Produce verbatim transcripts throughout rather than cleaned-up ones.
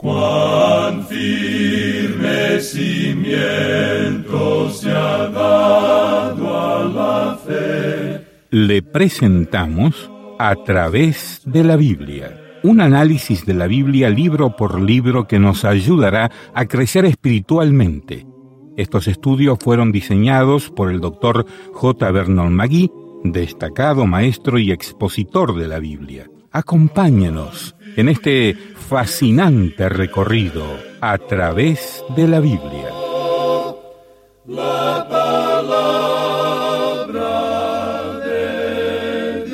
Cuán firme cimiento se ha dado a la fe. Le presentamos A través de la Biblia, un análisis de la Biblia libro por libro que nos ayudará a crecer espiritualmente. Estos estudios fueron diseñados por el doctor J. Vernon McGee, destacado maestro y expositor de la Biblia. Acompáñenos en este fascinante recorrido a través de la Biblia. La palabra de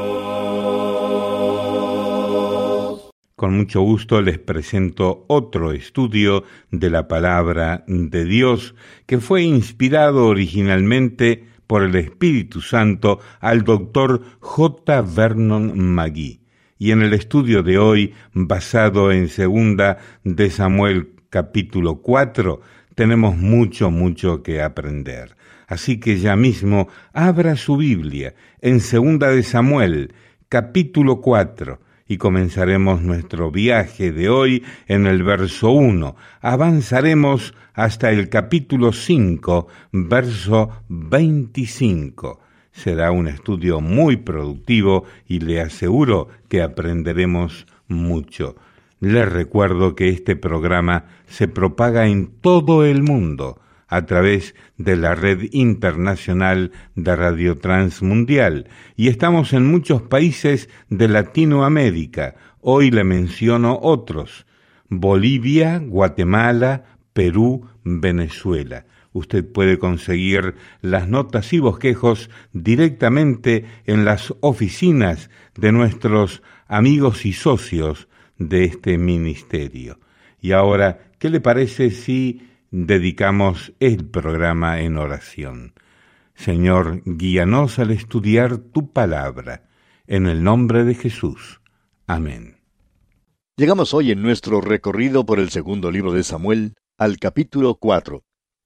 Dios. Con mucho gusto les presento otro estudio de la palabra de Dios que fue inspirado originalmente por el Espíritu Santo al doctor J. Vernon McGee. Y en el estudio de hoy, basado en Segunda de Samuel capítulo cuatro, tenemos mucho, mucho que aprender. Así que ya mismo abra su Biblia en Segunda de Samuel capítulo cuatro y comenzaremos nuestro viaje de hoy en el verso uno. Avanzaremos hasta el capítulo cinco, verso veinticinco. Será un estudio muy productivo y le aseguro que aprenderemos mucho. Les recuerdo que este programa se propaga en todo el mundo a través de la red internacional de Radio Transmundial y estamos en muchos países de Latinoamérica. Hoy le menciono otros: Bolivia, Guatemala, Perú, Venezuela. Usted puede conseguir las notas y bosquejos directamente en las oficinas de nuestros amigos y socios de este ministerio. Y ahora, ¿qué le parece si dedicamos el programa en oración? Señor, guíanos al estudiar tu palabra, en el nombre de Jesús. Amén. Llegamos hoy en nuestro recorrido por el segundo libro de Samuel al capítulo cuatro.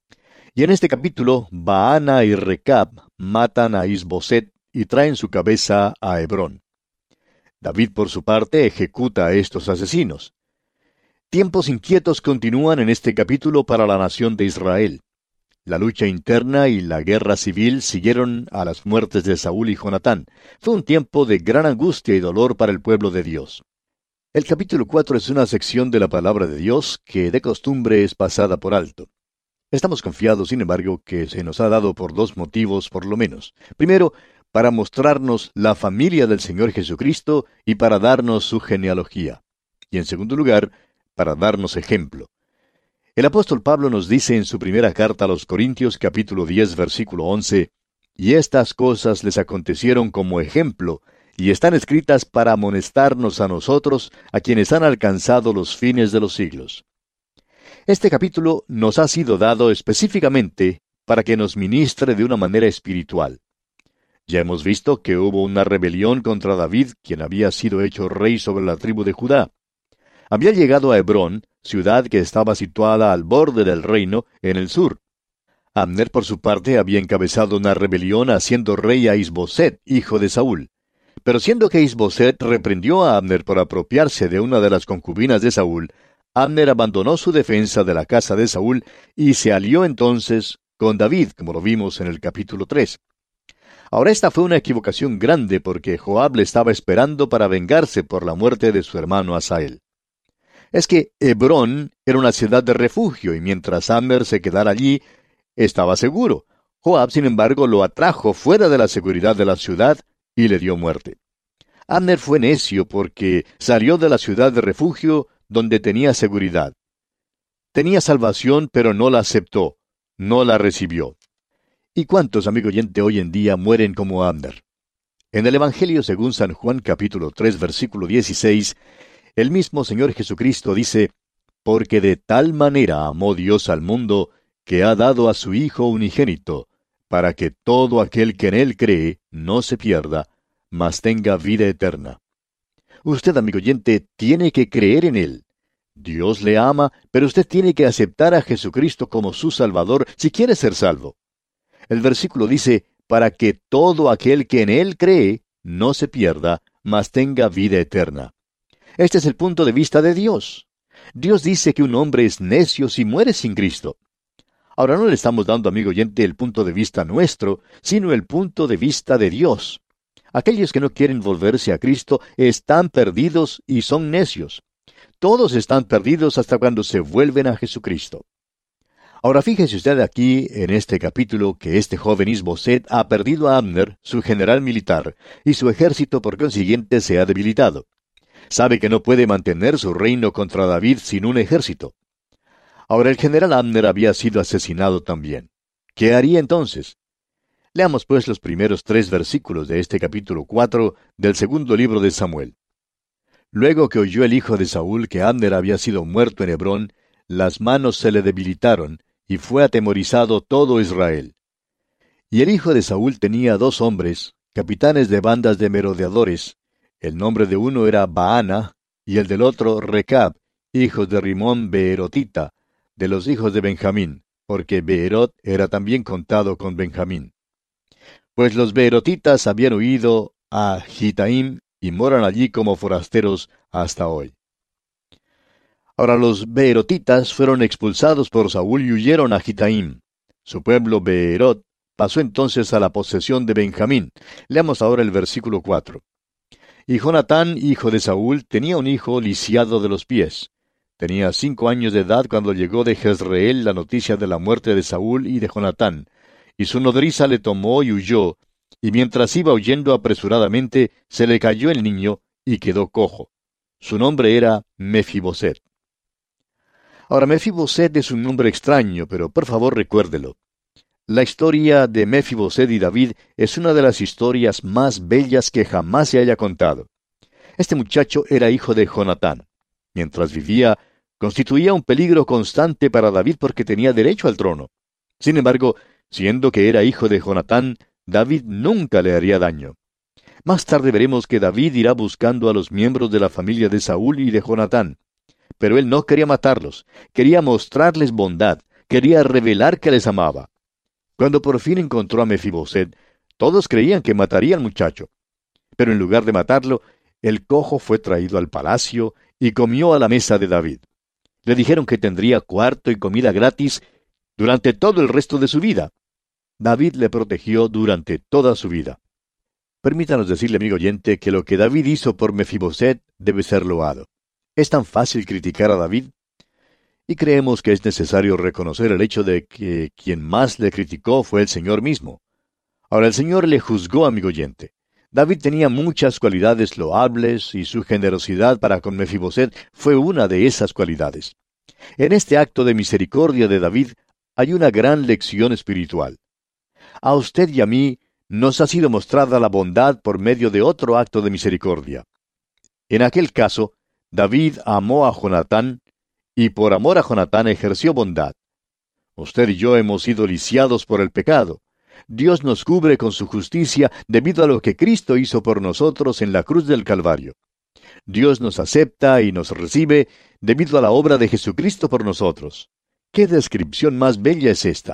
Y en este capítulo, Baana y Recab matan a Is-Boset y traen su cabeza a Hebrón. David, por su parte, ejecuta a estos asesinos. Tiempos inquietos continúan en este capítulo para la nación de Israel. La lucha interna y la guerra civil siguieron a las muertes de Saúl y Jonatán. Fue un tiempo de gran angustia y dolor para el pueblo de Dios. El capítulo cuatro es una sección de la palabra de Dios que de costumbre es pasada por alto. Estamos confiados, sin embargo, que se nos ha dado por dos motivos por lo menos. Primero, para mostrarnos la familia del Señor Jesucristo y para darnos su genealogía. Y en segundo lugar, para darnos ejemplo. El apóstol Pablo nos dice en su primera carta a los Corintios, capítulo diez, versículo once, «Y estas cosas les acontecieron como ejemplo, y están escritas para amonestarnos a nosotros, a quienes han alcanzado los fines de los siglos». Este capítulo nos ha sido dado específicamente para que nos ministre de una manera espiritual. Ya hemos visto que hubo una rebelión contra David, quien había sido hecho rey sobre la tribu de Judá. Había llegado a Hebrón, ciudad que estaba situada al borde del reino, en el sur. Abner, por su parte, había encabezado una rebelión haciendo rey a Is-Boset, hijo de Saúl. Pero siendo que Is-Boset reprendió a Abner por apropiarse de una de las concubinas de Saúl, Abner abandonó su defensa de la casa de Saúl y se alió entonces con David, como lo vimos en el capítulo tres. Ahora esta fue una equivocación grande porque Joab le estaba esperando para vengarse por la muerte de su hermano Asael. Es que Hebrón era una ciudad de refugio y mientras Abner se quedara allí, estaba seguro. Joab, sin embargo, lo atrajo fuera de la seguridad de la ciudad y le dio muerte. Abner fue necio porque salió de la ciudad de refugio donde tenía seguridad. Tenía salvación, pero no la aceptó, no la recibió. ¿Y cuántos, amigo oyente, hoy en día mueren como Abner? En el Evangelio según San Juan capítulo tres, versículo dieciséis, el mismo Señor Jesucristo dice, «Porque de tal manera amó Dios al mundo, que ha dado a su Hijo unigénito, para que todo aquel que en Él cree no se pierda, mas tenga vida eterna». Usted, amigo oyente, tiene que creer en Él. Dios le ama, pero usted tiene que aceptar a Jesucristo como su Salvador si quiere ser salvo. El versículo dice, para que todo aquel que en Él cree no se pierda, mas tenga vida eterna. Este es el punto de vista de Dios. Dios dice que un hombre es necio si muere sin Cristo. Ahora no le estamos dando, amigo oyente, el punto de vista nuestro, sino el punto de vista de Dios. Aquellos que no quieren volverse a Cristo están perdidos y son necios. Todos están perdidos hasta cuando se vuelven a Jesucristo. Ahora fíjese usted aquí en este capítulo que este joven Is-Boset ha perdido a Abner, su general militar, y su ejército por consiguiente se ha debilitado. Sabe que no puede mantener su reino contra David sin un ejército. Ahora el general Abner había sido asesinado también. ¿Qué haría entonces? Leamos pues los primeros tres versículos de este capítulo cuatro del segundo libro de Samuel. Luego que oyó el hijo de Saúl que Abner había sido muerto en Hebrón, las manos se le debilitaron, y fue atemorizado todo Israel. Y el hijo de Saúl tenía dos hombres, capitanes de bandas de merodeadores. El nombre de uno era Baana, y el del otro Recab, hijos de Rimón Beerotita, de los hijos de Benjamín, porque Beerot era también contado con Benjamín. Pues los Beerotitas habían huido a Gitaim, y moran allí como forasteros hasta hoy. Ahora los Beerotitas fueron expulsados por Saúl y huyeron a Gitaim. Su pueblo Beerot pasó entonces a la posesión de Benjamín. Leamos ahora el versículo cuatro. Y Jonatán, hijo de Saúl, tenía un hijo lisiado de los pies. Tenía cinco años de edad cuando llegó de Jezreel la noticia de la muerte de Saúl y de Jonatán. Y su nodriza le tomó y huyó, y mientras iba huyendo apresuradamente, se le cayó el niño y quedó cojo. Su nombre era Mefiboset. Ahora, Mefiboset es un nombre extraño, pero por favor recuérdelo. La historia de Mefiboset y David es una de las historias más bellas que jamás se haya contado. Este muchacho era hijo de Jonatán. Mientras vivía, constituía un peligro constante para David porque tenía derecho al trono. Sin embargo, siendo que era hijo de Jonatán, David nunca le haría daño. Más tarde veremos que David irá buscando a los miembros de la familia de Saúl y de Jonatán. Pero él no quería matarlos, quería mostrarles bondad, quería revelar que les amaba. Cuando por fin encontró a Mefiboset, todos creían que mataría al muchacho. Pero en lugar de matarlo, el cojo fue traído al palacio y comió a la mesa de David. Le dijeron que tendría cuarto y comida gratis durante todo el resto de su vida. David le protegió durante toda su vida. Permítanos decirle, amigo oyente, que lo que David hizo por Mefiboset debe ser loado. ¿Es tan fácil criticar a David? Y creemos que es necesario reconocer el hecho de que quien más le criticó fue el Señor mismo. Ahora el Señor le juzgó, amigo oyente. David tenía muchas cualidades loables y su generosidad para con Mefiboset fue una de esas cualidades. En este acto de misericordia de David hay una gran lección espiritual. A usted y a mí nos ha sido mostrada la bondad por medio de otro acto de misericordia. En aquel caso, David amó a Jonatán, y por amor a Jonatán ejerció bondad. Usted y yo hemos sido lisiados por el pecado. Dios nos cubre con su justicia debido a lo que Cristo hizo por nosotros en la cruz del Calvario. Dios nos acepta y nos recibe debido a la obra de Jesucristo por nosotros. ¿Qué descripción más bella es esta?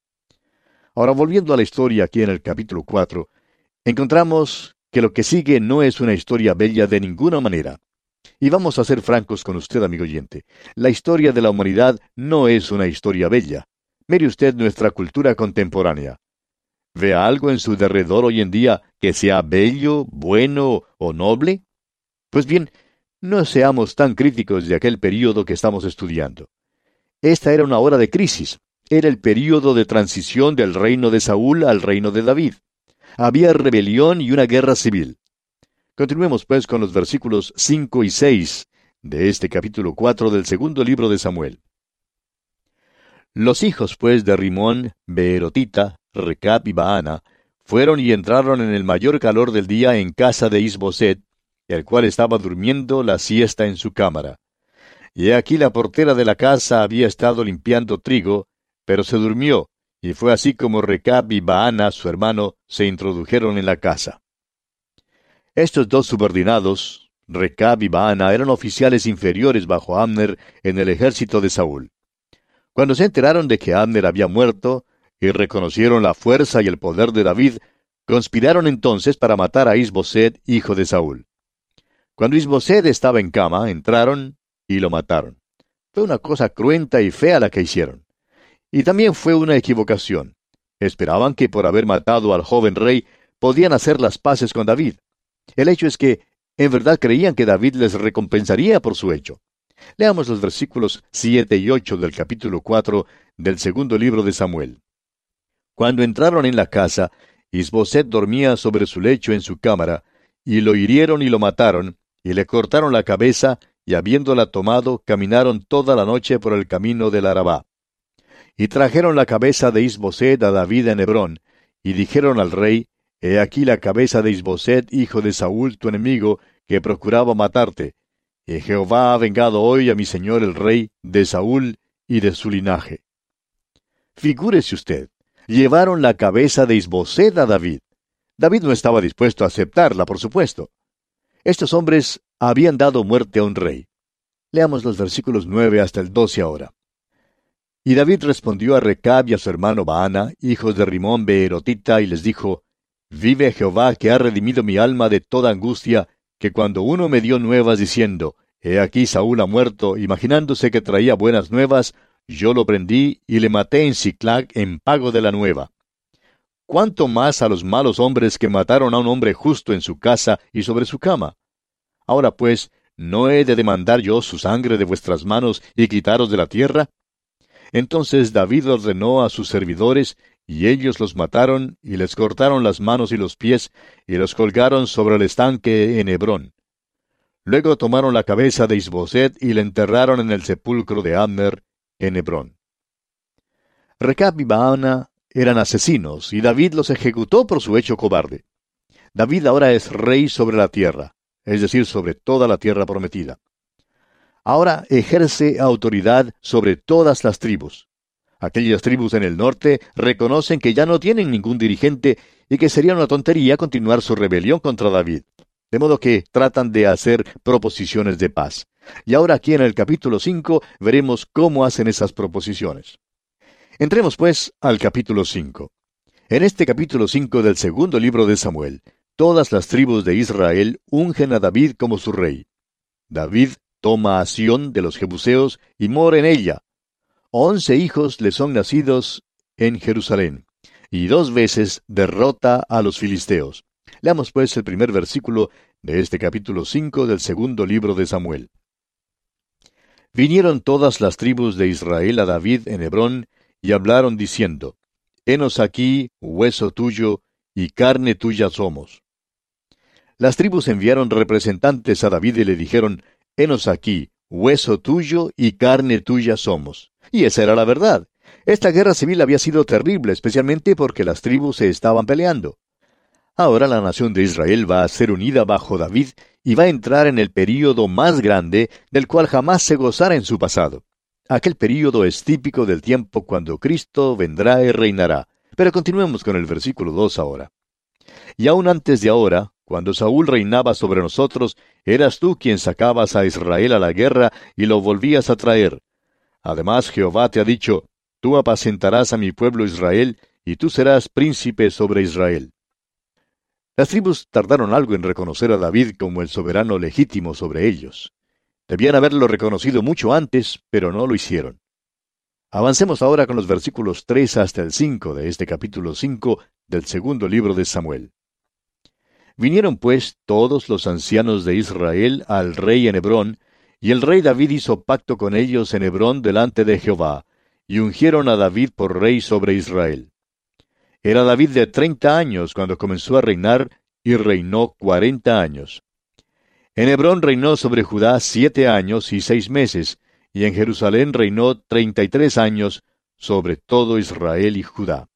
Ahora, volviendo a la historia aquí en el capítulo cuatro, encontramos que lo que sigue no es una historia bella de ninguna manera. Y vamos a ser francos con usted, amigo oyente. La historia de la humanidad no es una historia bella. Mire usted nuestra cultura contemporánea. ¿Ve algo en su derredor hoy en día que sea bello, bueno o noble? Pues bien, no seamos tan críticos de aquel período que estamos estudiando. Esta era una hora de crisis. Era el período de transición del reino de Saúl al reino de David. Había rebelión y una guerra civil. Continuemos pues con los versículos cinco y seis de este capítulo cuatro del segundo libro de Samuel. Los hijos pues de Rimón, Beerotita, Recab y Baana, fueron y entraron en el mayor calor del día en casa de Is-Boset, el cual estaba durmiendo la siesta en su cámara. Y he aquí la portera de la casa había estado limpiando trigo, pero se durmió, y fue así como Recab y Baana, su hermano, se introdujeron en la casa. Estos dos subordinados, Recab y Baana, eran oficiales inferiores bajo Abner en el ejército de Saúl. Cuando se enteraron de que Abner había muerto, y reconocieron la fuerza y el poder de David, conspiraron entonces para matar a Is-Boset, hijo de Saúl. Cuando Is-Boset estaba en cama, entraron y lo mataron. Fue una cosa cruenta y fea la que hicieron. Y también fue una equivocación. Esperaban que por haber matado al joven rey podían hacer las paces con David. El hecho es que en verdad creían que David les recompensaría por su hecho. Leamos los versículos siete y ocho del capítulo cuatro del segundo libro de Samuel. Cuando entraron en la casa, Isboset dormía sobre su lecho en su cámara, y lo hirieron y lo mataron, y le cortaron la cabeza, y habiéndola tomado, caminaron toda la noche por el camino del Arabá. Y trajeron la cabeza de Isboset a David en Hebrón, y dijeron al rey, He aquí la cabeza de Isboset, hijo de Saúl, tu enemigo, que procuraba matarte. Y Jehová ha vengado hoy a mi señor el rey de Saúl y de su linaje. Figúrese usted, llevaron la cabeza de Isboset a David. David no estaba dispuesto a aceptarla, por supuesto. Estos hombres habían dado muerte a un rey. Leamos los versículos nueve hasta el doce ahora. Y David respondió a Recab y a su hermano Baana, hijos de Rimón Beerotita, y les dijo, Vive Jehová, que ha redimido mi alma de toda angustia, que cuando uno me dio nuevas diciendo, He aquí Saúl ha muerto, imaginándose que traía buenas nuevas, yo lo prendí y le maté en Siclag en pago de la nueva. ¿Cuánto más a los malos hombres que mataron a un hombre justo en su casa y sobre su cama? Ahora pues, ¿no he de demandar yo su sangre de vuestras manos y quitaros de la tierra? Entonces David ordenó a sus servidores, y ellos los mataron, y les cortaron las manos y los pies, y los colgaron sobre el estanque en Hebrón. Luego tomaron la cabeza de Isboset y la enterraron en el sepulcro de Abner, en Hebrón. Recab y Baana eran asesinos, y David los ejecutó por su hecho cobarde. David ahora es rey sobre la tierra, es decir, sobre toda la tierra prometida. Ahora ejerce autoridad sobre todas las tribus. Aquellas tribus en el norte reconocen que ya no tienen ningún dirigente y que sería una tontería continuar su rebelión contra David. De modo que tratan de hacer proposiciones de paz. Y ahora aquí en el capítulo cinco veremos cómo hacen esas proposiciones. Entremos pues al capítulo cinco. En este capítulo cinco del segundo libro de Samuel, todas las tribus de Israel ungen a David como su rey. David toma a Sión de los jebuseos y mora en ella. Once hijos le son nacidos en Jerusalén, y dos veces derrota a los filisteos. Leamos pues el primer versículo de este capítulo cinco del segundo libro de Samuel. Vinieron todas las tribus de Israel a David en Hebrón, y hablaron diciendo, Henos aquí, hueso tuyo, y carne tuya somos. Las tribus enviaron representantes a David y le dijeron, Henos aquí, hueso tuyo y carne tuya somos. Y esa era la verdad. Esta guerra civil había sido terrible, especialmente porque las tribus se estaban peleando. Ahora la nación de Israel va a ser unida bajo David y va a entrar en el período más grande del cual jamás se gozara en su pasado. Aquel período es típico del tiempo cuando Cristo vendrá y reinará. Pero continuemos con el versículo dos ahora. Y aún antes de ahora, cuando Saúl reinaba sobre nosotros, eras tú quien sacabas a Israel a la guerra y lo volvías a traer. Además Jehová te ha dicho, tú apacentarás a mi pueblo Israel, y tú serás príncipe sobre Israel. Las tribus tardaron algo en reconocer a David como el soberano legítimo sobre ellos. Debían haberlo reconocido mucho antes, pero no lo hicieron. Avancemos ahora con los versículos tres hasta el cinco de este capítulo cinco del segundo libro de Samuel. Vinieron pues todos los ancianos de Israel al rey en Hebrón, y el rey David hizo pacto con ellos en Hebrón delante de Jehová, y ungieron a David por rey sobre Israel. Era David de treinta años cuando comenzó a reinar, y reinó cuarenta años. En Hebrón reinó sobre Judá siete años y seis meses, y en Jerusalén reinó treinta y tres años sobre todo Israel y Judá.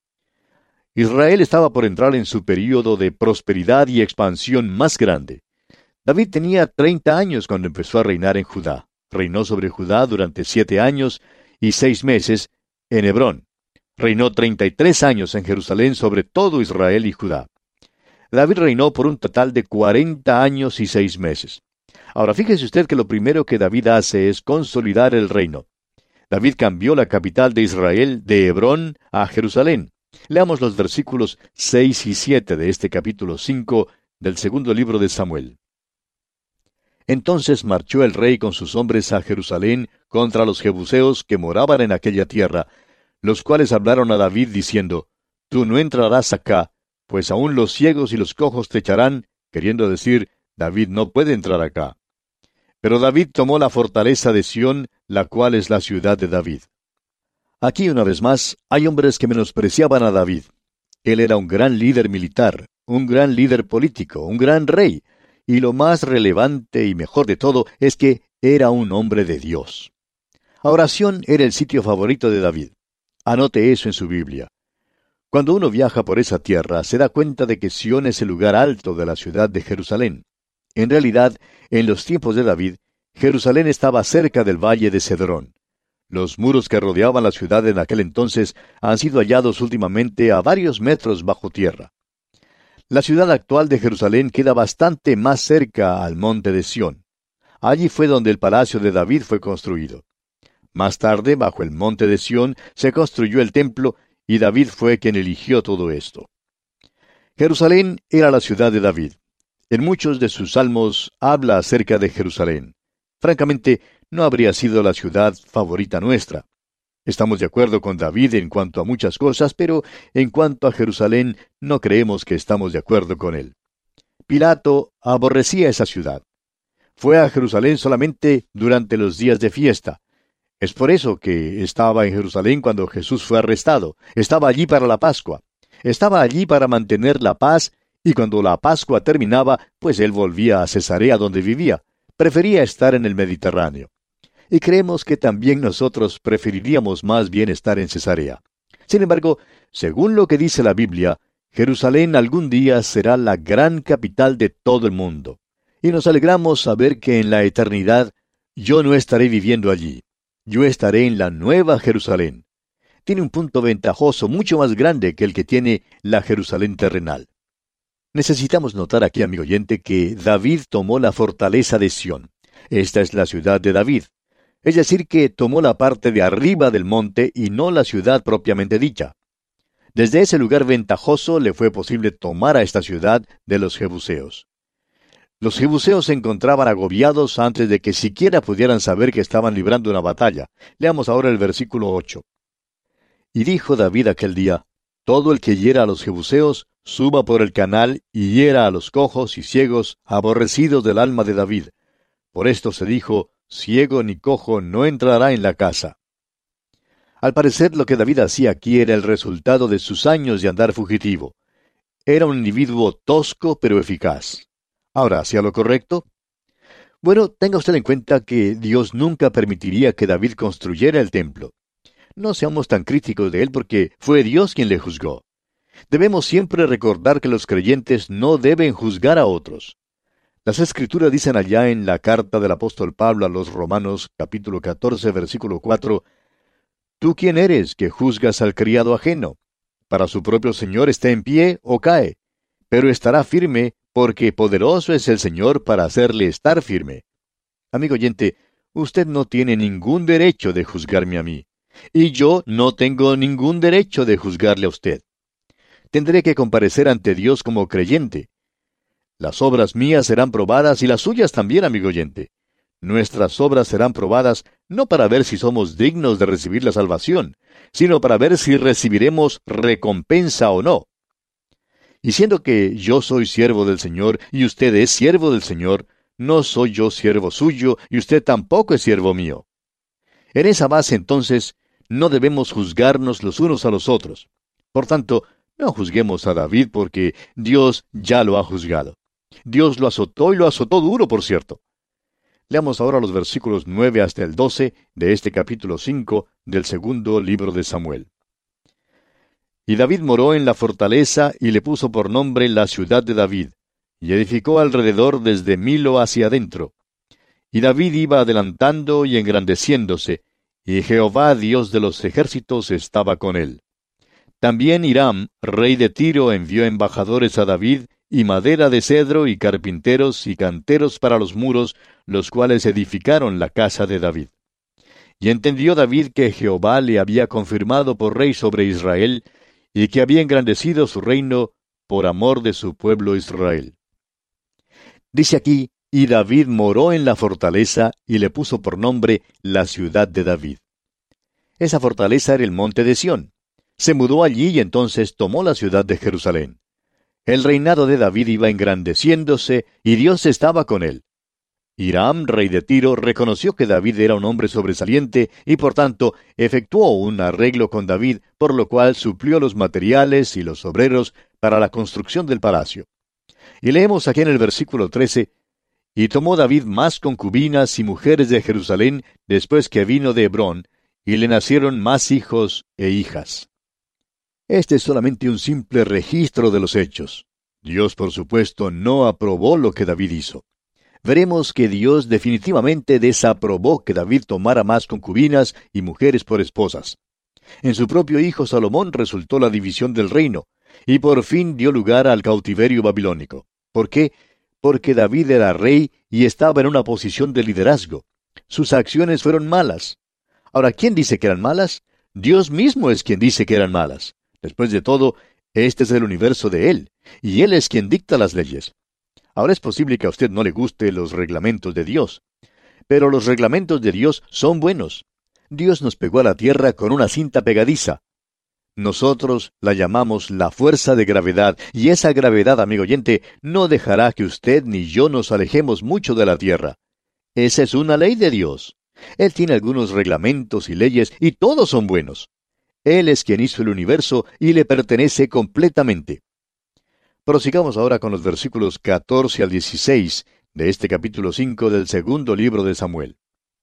Israel estaba por entrar en su período de prosperidad y expansión más grande. David tenía treinta años cuando empezó a reinar en Judá. Reinó sobre Judá durante siete años y seis meses en Hebrón. Reinó treinta y tres años en Jerusalén sobre todo Israel y Judá. David reinó por un total de cuarenta años y seis meses. Ahora fíjese usted que lo primero que David hace es consolidar el reino. David cambió la capital de Israel de Hebrón a Jerusalén. Leamos los versículos seis y siete de este capítulo cinco del segundo libro de Samuel. Entonces marchó el rey con sus hombres a Jerusalén contra los jebuseos que moraban en aquella tierra, los cuales hablaron a David diciendo, Tú no entrarás acá, pues aún los ciegos y los cojos te echarán, queriendo decir, David no puede entrar acá. Pero David tomó la fortaleza de Sión, la cual es la ciudad de David. Aquí una vez más hay hombres que menospreciaban a David. Él era un gran líder militar, un gran líder político, un gran rey, y lo más relevante y mejor de todo es que era un hombre de Dios. Ahora, Sión era el sitio favorito de David. Anote eso en su Biblia. Cuando uno viaja por esa tierra, se da cuenta de que Sión es el lugar alto de la ciudad de Jerusalén. En realidad, en los tiempos de David, Jerusalén estaba cerca del valle de Cedrón. Los muros que rodeaban la ciudad en aquel entonces han sido hallados últimamente a varios metros bajo tierra. La ciudad actual de Jerusalén queda bastante más cerca al monte de Sión. Allí fue donde el palacio de David fue construido. Más tarde, bajo el monte de Sión, se construyó el templo, y David fue quien eligió todo esto. Jerusalén era la ciudad de David. En muchos de sus salmos habla acerca de Jerusalén. Francamente, no habría sido la ciudad favorita nuestra. Estamos de acuerdo con David en cuanto a muchas cosas, pero en cuanto a Jerusalén no creemos que estamos de acuerdo con él. Pilato aborrecía esa ciudad. Fue a Jerusalén solamente durante los días de fiesta. Es por eso que estaba en Jerusalén cuando Jesús fue arrestado. Estaba allí para la Pascua. Estaba allí para mantener la paz, y cuando la Pascua terminaba, pues él volvía a Cesarea donde vivía. Prefería estar en el Mediterráneo. Y creemos que también nosotros preferiríamos más bien estar en Cesarea. Sin embargo, según lo que dice la Biblia, Jerusalén algún día será la gran capital de todo el mundo. Y nos alegramos saber que en la eternidad yo no estaré viviendo allí. Yo estaré en la nueva Jerusalén. Tiene un punto ventajoso mucho más grande que el que tiene la Jerusalén terrenal. Necesitamos notar aquí, amigo oyente, que David tomó la fortaleza de Sión. Esta es la ciudad de David. Es decir, que tomó la parte de arriba del monte y no la ciudad propiamente dicha. Desde ese lugar ventajoso le fue posible tomar a esta ciudad de los jebuseos. Los jebuseos se encontraban agobiados antes de que siquiera pudieran saber que estaban librando una batalla. Leamos ahora el versículo ocho. Y dijo David aquel día, Todo el que hiera a los jebuseos, suba por el canal y hiera a los cojos y ciegos, aborrecidos del alma de David. Por esto se dijo, ciego ni cojo no entrará en la casa. Al parecer lo que David hacía aquí era el resultado de sus años de andar fugitivo. Era un individuo tosco pero eficaz. Ahora, ¿hacía lo correcto? Bueno, tenga usted en cuenta que Dios nunca permitiría que David construyera el templo. No seamos tan críticos de él porque fue Dios quien le juzgó. Debemos siempre recordar que los creyentes no deben juzgar a otros. Las Escrituras dicen allá en la carta del apóstol Pablo a los Romanos, capítulo catorce, versículo cuatro, ¿Tú quién eres que juzgas al criado ajeno? Para su propio Señor está en pie o cae, pero estará firme, porque poderoso es el Señor para hacerle estar firme. Amigo oyente, usted no tiene ningún derecho de juzgarme a mí, y yo no tengo ningún derecho de juzgarle a usted. Tendré que comparecer ante Dios como creyente. Las obras mías serán probadas y las suyas también, amigo oyente. Nuestras obras serán probadas no para ver si somos dignos de recibir la salvación, sino para ver si recibiremos recompensa o no. Y siendo que yo soy siervo del Señor y usted es siervo del Señor, no soy yo siervo suyo y usted tampoco es siervo mío. En esa base, entonces, no debemos juzgarnos los unos a los otros. Por tanto, no juzguemos a David porque Dios ya lo ha juzgado. Dios lo azotó y lo azotó duro, por cierto. Leamos ahora los versículos nueve hasta el doce de este capítulo cinco del segundo libro de Samuel. Y David moró en la fortaleza y le puso por nombre la ciudad de David, y edificó alrededor desde Milo hacia adentro. Y David iba adelantando y engrandeciéndose, y Jehová Dios de los ejércitos estaba con él. También Hiram, rey de Tiro, envió embajadores a David, y madera de cedro, y carpinteros, y canteros para los muros, los cuales edificaron la casa de David. Y entendió David que Jehová le había confirmado por rey sobre Israel, y que había engrandecido su reino por amor de su pueblo Israel. Dice aquí y David moró en la fortaleza y le puso por nombre la ciudad de David. Esa fortaleza era el monte de Sión. Se mudó allí y entonces tomó la ciudad de Jerusalén. El reinado de David iba engrandeciéndose y Dios estaba con él. Hiram, rey de Tiro, reconoció que David era un hombre sobresaliente y por tanto efectuó un arreglo con David, por lo cual suplió los materiales y los obreros para la construcción del palacio. Y leemos aquí en el versículo trece, «Y tomó David más concubinas y mujeres de Jerusalén después que vino de Hebrón, y le nacieron más hijos e hijas». Este es solamente un simple registro de los hechos. Dios, por supuesto, no aprobó lo que David hizo. Veremos que Dios definitivamente desaprobó que David tomara más concubinas y mujeres por esposas. En su propio hijo Salomón resultó la división del reino, y por fin dio lugar al cautiverio babilónico. ¿Por qué? Porque David era rey y estaba en una posición de liderazgo. Sus acciones fueron malas. Ahora, ¿quién dice que eran malas? Dios mismo es quien dice que eran malas. Después de todo, este es el universo de Él, y Él es quien dicta las leyes. Ahora es posible que a usted no le guste los reglamentos de Dios, pero los reglamentos de Dios son buenos. Dios nos pegó a la tierra con una cinta pegadiza. Nosotros la llamamos la fuerza de gravedad, y esa gravedad, amigo oyente, no dejará que usted ni yo nos alejemos mucho de la tierra. Esa es una ley de Dios. Él tiene algunos reglamentos y leyes, y todos son buenos. Él es quien hizo el universo y le pertenece completamente. Prosigamos ahora con los versículos catorce al dieciséis de este capítulo cinco del segundo libro de Samuel.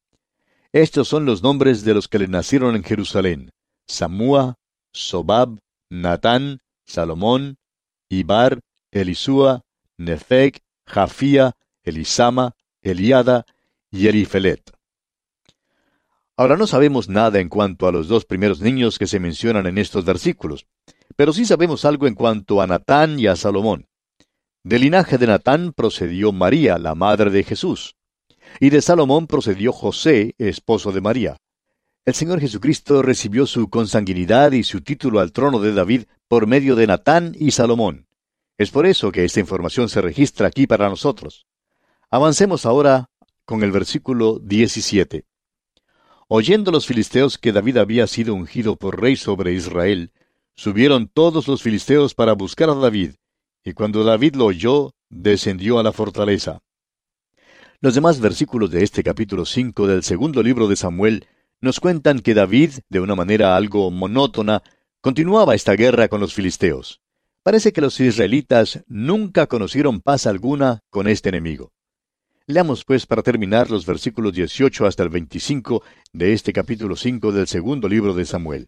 Estos son los nombres de los que le nacieron en Jerusalén: Samúa, Sobab, Natán, Salomón, Ibar, Elisúa, Nefeg, Jafía, Elisama, Eliada y Elifelet. Ahora no sabemos nada en cuanto a los dos primeros niños que se mencionan en estos versículos, pero sí sabemos algo en cuanto a Natán y a Salomón. Del linaje de Natán procedió María, la madre de Jesús, y de Salomón procedió José, esposo de María. El Señor Jesucristo recibió su consanguinidad y su título al trono de David por medio de Natán y Salomón. Es por eso que esta información se registra aquí para nosotros. Avancemos ahora con el versículo diecisiete. Oyendo los filisteos que David había sido ungido por rey sobre Israel, subieron todos los filisteos para buscar a David, y cuando David lo oyó, descendió a la fortaleza. Los demás versículos de este capítulo cinco del segundo libro de Samuel nos cuentan que David, de una manera algo monótona, continuaba esta guerra con los filisteos. Parece que los israelitas nunca conocieron paz alguna con este enemigo. Leamos pues para terminar los versículos dieciocho hasta el veinticinco de este capítulo cinco del segundo libro de Samuel.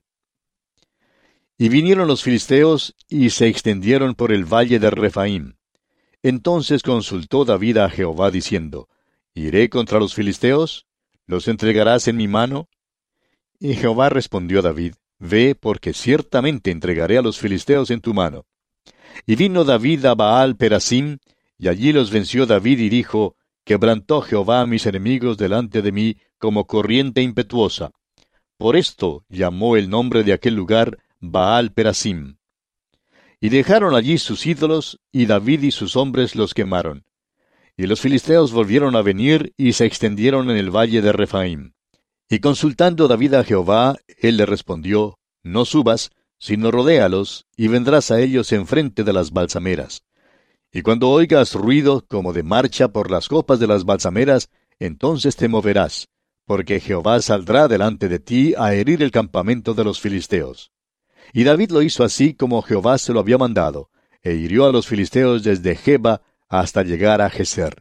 Y vinieron los filisteos y se extendieron por el valle de Rephaim. Entonces consultó David a Jehová diciendo: ¿Iré contra los filisteos? ¿Los entregarás en mi mano? Y Jehová respondió a David: Ve, porque ciertamente entregaré a los filisteos en tu mano. Y vino David a Baal Perasim, y allí los venció David y dijo: Quebrantó Jehová a mis enemigos delante de mí como corriente impetuosa. Por esto llamó el nombre de aquel lugar Baal Perasim. Y dejaron allí sus ídolos, y David y sus hombres los quemaron. Y los filisteos volvieron a venir y se extendieron en el valle de Rephaim. Y consultando David a Jehová, él le respondió: No subas, sino rodéalos, y vendrás a ellos enfrente de las balsameras. Y cuando oigas ruido como de marcha por las copas de las balsameras, entonces te moverás, porque Jehová saldrá delante de ti a herir el campamento de los filisteos. Y David lo hizo así como Jehová se lo había mandado, e hirió a los filisteos desde Geba hasta llegar a Geser.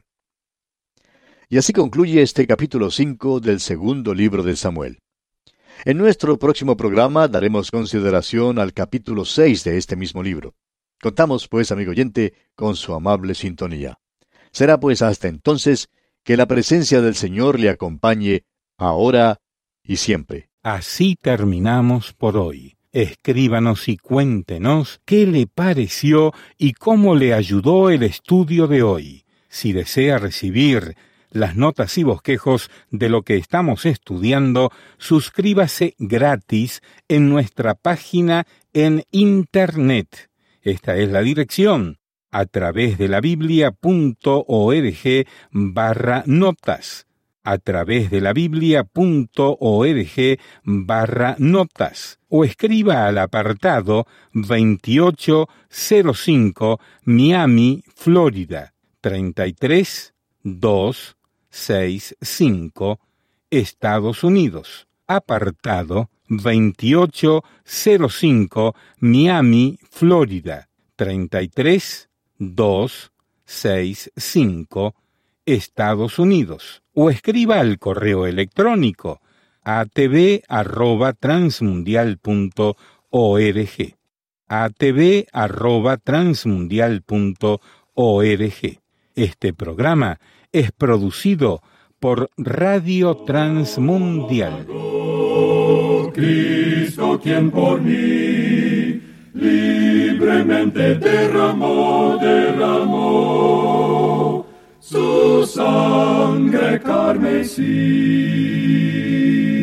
Y así concluye este capítulo cinco del segundo libro de Samuel. En nuestro próximo programa daremos consideración al capítulo seis de este mismo libro. Contamos, pues, amigo oyente, con su amable sintonía. Será, pues, hasta entonces, que la presencia del Señor le acompañe, ahora y siempre. Así terminamos por hoy. Escríbanos y cuéntenos qué le pareció y cómo le ayudó el estudio de hoy. Si desea recibir las notas y bosquejos de lo que estamos estudiando, suscríbase gratis en nuestra página en Internet. Esta es la dirección: a través de la biblia.org barra notas, a través de la biblia.org barra notas, o escriba al apartado veintiocho cero cinco Miami, Florida, treinta y tres dos seis cinco, Estados Unidos. Apartado veintiocho cero cinco Miami, Florida, treinta y tres dos seis cinco, Estados Unidos. O escriba al correo electrónico a t v arroba transmundial punto org, a t v arroba transmundial punto org. Este programa es producido por Radio Transmundial. Cristo, quien por mí libremente derramó, derramó su sangre carmesí.